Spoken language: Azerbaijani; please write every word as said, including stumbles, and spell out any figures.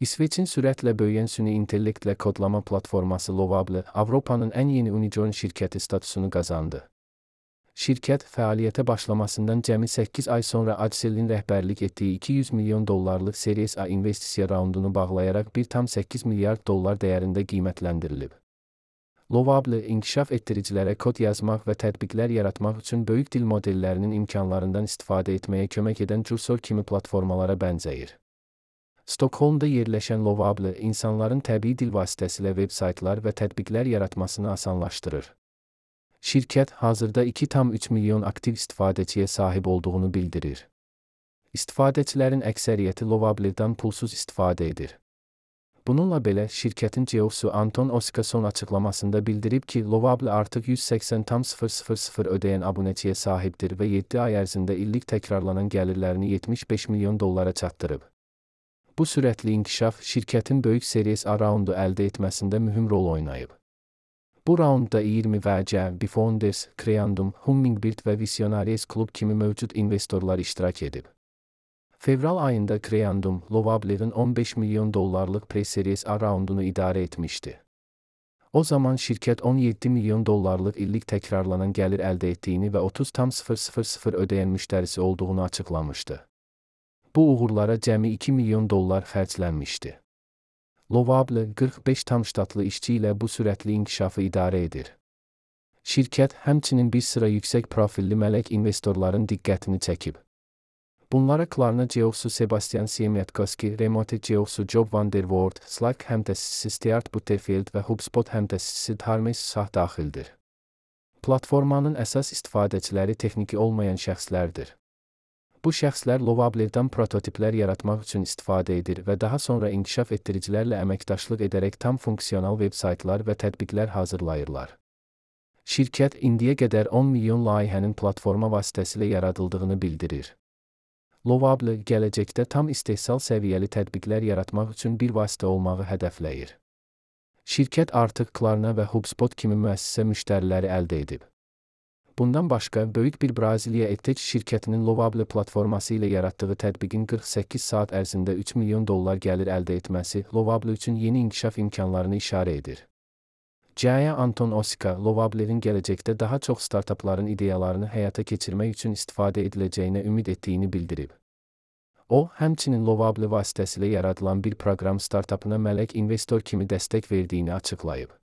İsveç'in sürətlə böyüyən süni intellektlə kodlama platforması Lovable, Avropanın ən yeni unicorn şirkəti statusunu qazandı. Şirkət, fəaliyyətə başlamasından cəmi səkkiz ay sonra Accel-in rəhbərlik etdiyi iki yüz milyon dollarlıq Series A investisiya raundunu bağlayaraq bir tam səkkiz milyard dollar dəyərində qiymətləndirilib. Lovable, inkişaf etdiricilərə kod yazmaq və tətbiqlər yaratmaq üçün böyük dil modellərinin imkanlarından istifadə etməyə kömək edən Cursor kimi platformalara bənzəyir. Stokholmda yerləşən Lovable, insanların təbii dil vasitəsilə veb-saytlar və tətbiqlər yaratmasını asanlaşdırır. Şirkət, hazırda iki tam üç milyon aktiv istifadəçiyə sahib olduğunu bildirir. İstifadəçilərin əksəriyyəti Lovable'dan pulsuz istifadə edir. Bununla belə, şirkətin C E O-su Anton Oska son açıqlamasında bildirib ki, Lovable artıq yüz səksən min ödəyən abunəçiyə sahibdir və yeddi ay ərzində illik təkrarlanan gəlirlərini yetmiş beş milyon dollara çatdırıb. Bu sürətli inkişaf, şirkətin böyük Series A raundu əldə etməsində mühüm rol oynayıb. Bu raundda iyirmi və C B Founders, Creandum, Hummingbird və Visionaries Club kimi mövcud investorlar iştirak edib. Fevral ayında Creandum, Lovable'ın on beş milyon dollarlıq pre-series A raundunu idarə etmişdi. O zaman şirkət on yeddi milyon dollarlıq illik təkrarlanan gəlir əldə etdiyini və otuz min ödəyən müştərisi olduğunu açıqlamışdı. Bu uğurlara cəmi iki milyon dollar xərclənmişdi. Lovable, qırx beş tam ştatlı işçi ilə bu sürətli inkişafı idarə edir. Şirkət, həmçinin bir sıra yüksək profilli mələk investorların diqqətini çəkib. Bunlara Klarna C E O-su Sebastian Siemiatkowski, Remote C E O-su Job van der Voort, Slack həmtəsisi Stuart Butterfield və HubSpot həmtəsisi Dharmesh Shah daxildir. Platformanın əsas istifadəçiləri texniki olmayan şəxslərdir. Bu şəxslər Lovable'dan prototiplər yaratmaq üçün istifadə edir və daha sonra inkişaf etdiricilərlə əməkdaşlıq edərək tam funksional veb-saytlar və tətbiqlər hazırlayırlar. Şirkət, indiyə qədər on milyon layihənin platforma vasitəsilə yaradıldığını bildirir. Lovable, gələcəkdə tam istehsal səviyyəli tətbiqlər yaratmaq üçün bir vasitə olmağı hədəfləyir. Şirkət artıq Klarna və HubSpot kimi müəssisə müştəriləri əldə edib. Bundan başqa, böyük bir Braziliya EdTech şirkətinin Lovable platforması ilə yaratdığı tətbiqin qırx səkkiz saat ərzində üç milyon dollar gəlir əldə etməsi Lovable üçün yeni inkişaf imkanlarını işarə edir. C E O Anton Oska, Lovable'in gələcəkdə daha çox startapların ideyalarını həyata keçirmək üçün istifadə ediləcəyinə ümid etdiyini bildirib. O, həmçinin Lovable vasitəsilə yaradılan bir proqram startapına mələk investor kimi dəstək verdiyini açıqlayıb.